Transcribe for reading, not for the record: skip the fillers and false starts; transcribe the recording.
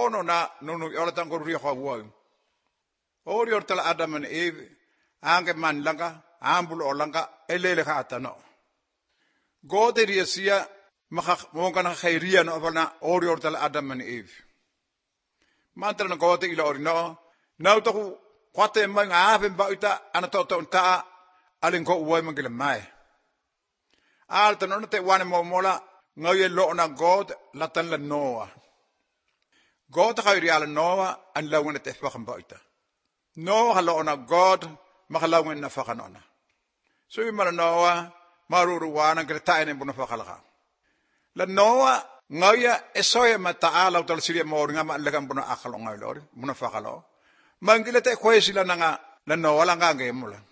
ono na nunu yola tangko ria khawai ori ortala Adam and Eve ange man langa ambul olanga elele khata no God ria mongana khairia no bana ori ortala Adam and Eve mantra no God ila ori no nau to kwate mai ave bauta ana to ta alingo uai mangile mai alta no te wane mola ngoye lo na God latan la Noah God khairia la Noah an lawna te fakhan bauta no halo na God makalawin na fakanona so imala Noah maruruwana greta ene buna fakalaga la Noah ngaya esoya mataala utal siria moringa ma lagan buna akalo ngaylor buna fakalo mangile te kwesila nga la Noah la ngange mula